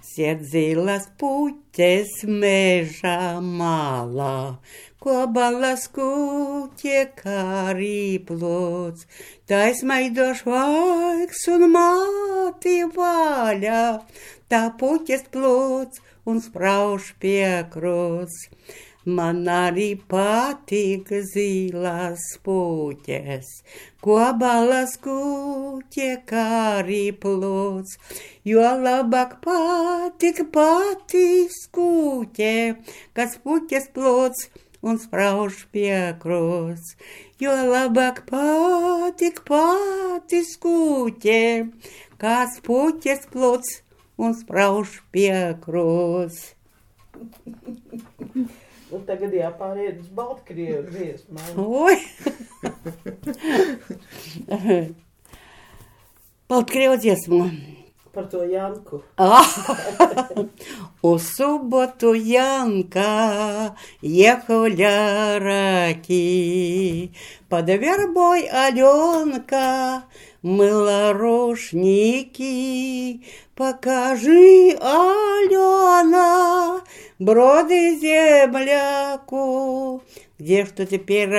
Сєдзила з путесь межа мала, кобала скуте карі плоц, та й смайдош вайксун мати валя, та путесь плоц, un sprauž piekros. Man arī patīk zilās puķes, kobalas kuķe, kā arī plots, jo labāk patīk skuķe, kas puķes plots un sprauž piekros. Jo labāk patīk skuķe, kas puķes plots un sprauž piekros. Un tagad jāpāriet uz Baltkrievu dziesmām. Oi! Baltkrievu dziesmu. Par to Janku. У суботу Янка ехал для раки, под вербой Аленка мыла рушники. Покажи, Алена, броды земляку, где что теперь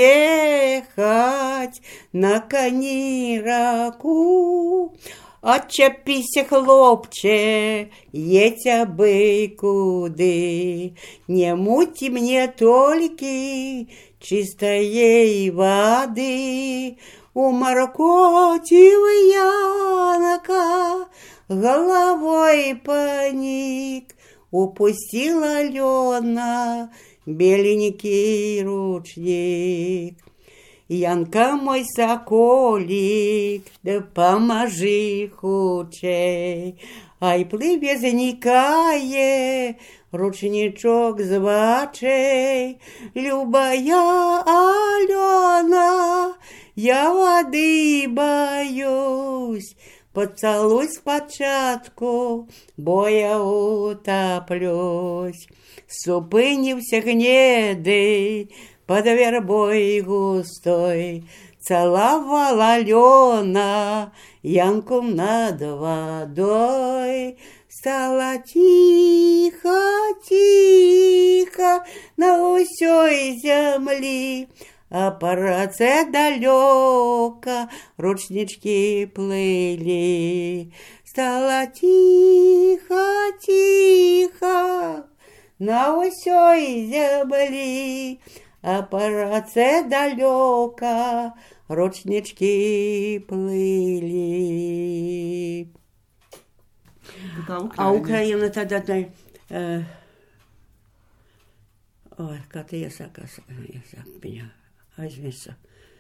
ехать на конираку. Отчепися, хлопче, едь абы куды, не мути мне только чистоей воды. Уморкотил Янка, головой поник, упустила Алена беленький ручник. Янка мой соколик, да поможи худчей, ай пливе заникае ручничок звачей. Любая Алена, я воды боюсь, поцелуй спочатку, бо я утоплюсь. Супинився гнедий под вербой густой, целовала Алена Янку над водой. Стало тихо, тихо на усей земли, а по раце далеко ручнички плыли. Стало тихо, тихо на усей земли, а по раце далеко ручнички плыли. А Украина тогда... Ой, kā te iesaka viņa aizmirsa.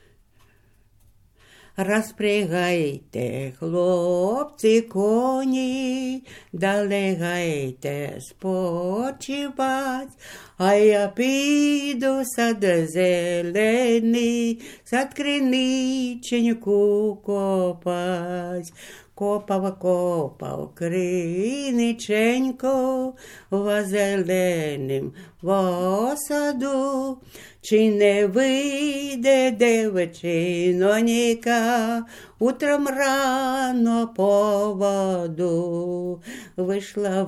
Распрягайте, хлопці, коні, далегайте спочивать, а я піду сад зелений, сад криниченьку копать. Копав криниченько в зеленим восаду, чи не вийде девчиноніка утром рано по воду. Вийшла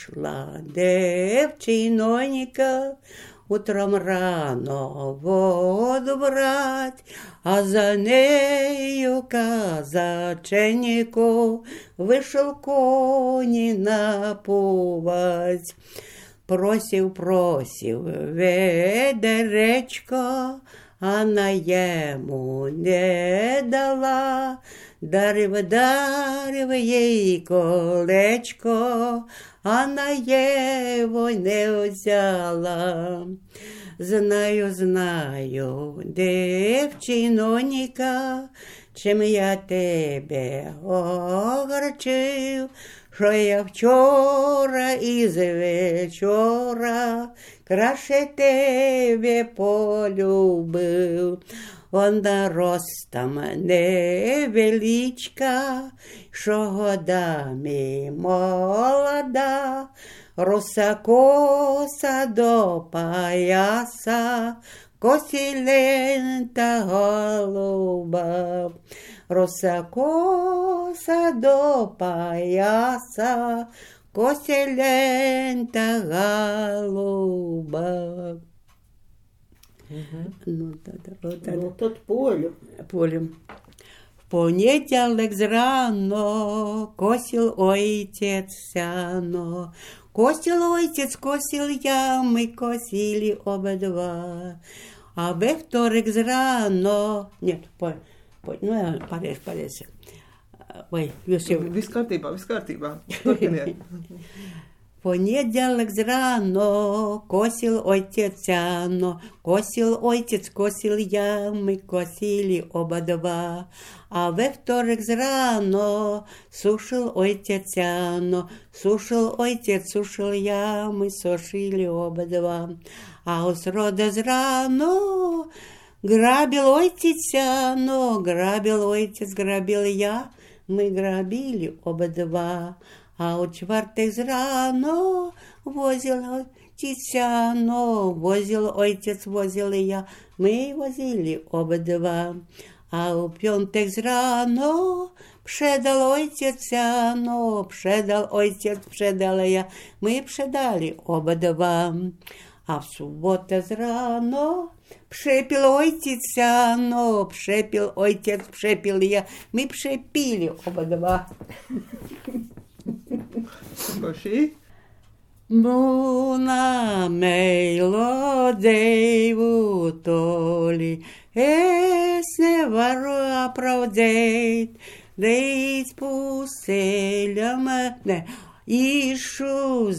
девчиноніка утром рано воду брать, а за нею казаченько вийшов коні напувать. Просив ведеречко, а на йому не дала. Дарив їй колечко, а на його не взяла. Знаю, девчиноніка, чим я тебе огорчив, що я вчора із вечора краще тебе полюбив. Вона ростом невеличка, що годами молода, русакоса до пояса, косілента голуба. Русакоса до пояса, коселента голуба. Ну, Ну, тут полю. полем. В понеділок зрано косил отець сяно. Косил отець, косил я, ми косили обидва. А во вторик зрано... Нет, ну, pareizi. Vai, jūs jau... Viss kārtībā. Turpiniet. Понеділок зрано косил отець сяно, косил отець, косил я, ми косили обидва. А во вторик зрано сушил отець сяно, сушил отець, сушил я, ми сушили обидва. А у срода зрано грабил отець сяно, грабил отець, грабил я, ми грабили обидва. А у чвертик зрано возил отець сяно, возил отець, возил я, ми возили обидва. А у п'ятик зрано пшедал отець сяно, пшедал отець, пшедала я, ми пшедали обидва. А в суботу зрано пшепил отець сяно, пшепил отець, пшепил я, ми пшепили обидва. Ko šī? Būna meilo deivu toli, es nevaru apraudēt, līdz pusceļam, ne, išu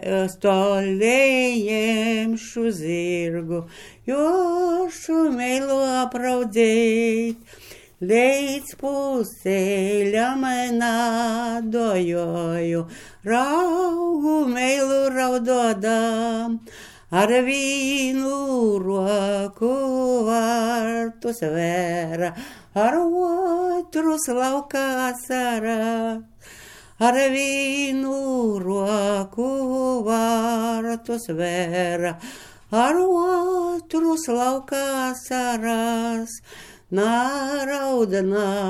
stolējemšu zirgu, jo šo meilu apraudēt. Līdz pusceļam nādojoju, raugu meilu raudodam, ar vīnu roku vartus vēra, ar otrus laukā sarā. Ar vīnu roku vartus vēra, ar otrus laukā sarās. Nārauda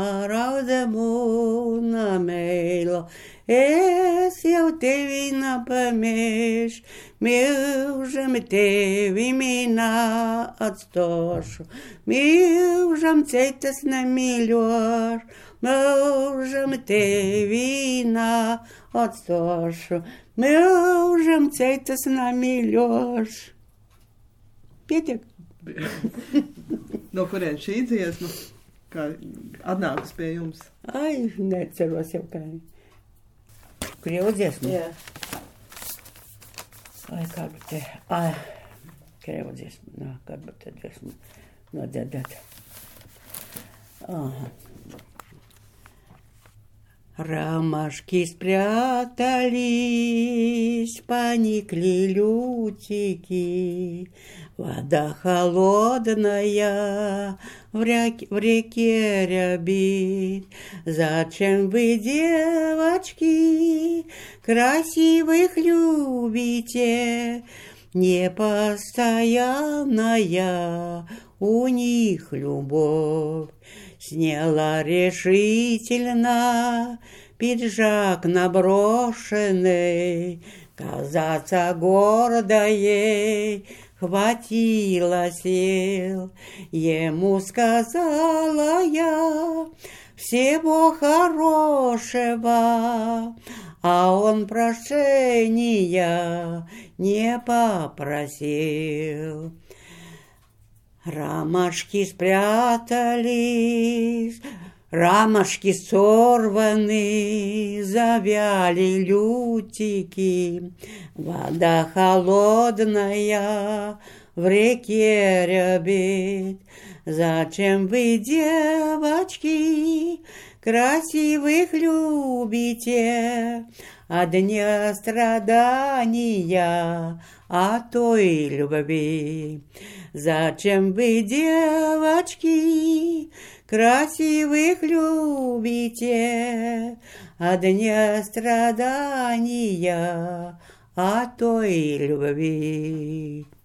mūna meilo, es jau tevi napamēšu, mūžam tevi minā atstošu, mūžam citas nemīļošu, mūžam tevi nā atstošu, mūžam citas nemīļošu. Pietiek. No kurien šī dziesma? Kā atnākas pie jums? Ai, neceros jau kā. Krievu dziesma? Jā. Ai, kādu te... Ai, krievu dziesma. Nā, kādu te dziesmu nodziedāt. Ага. Ромашки спрятались, поникли лютики, вода холодная в реке рябит. Зачем вы, девочки, красивых любите? Непостоянная у них любовь. Сняла решительно пиджак наброшенный, казаться гордой хватило сил. Ему сказала я всего хорошего, а он прощения не попросил. Ромашки спрятались, ромашки сорваны, завяли лютики. Вода холодная в реке рябит. Зачем вы, девочки, красивых любите? Одни страдания, а той любви. Зачем вы, девочки, красивых любите? Одни страдания, а той любви.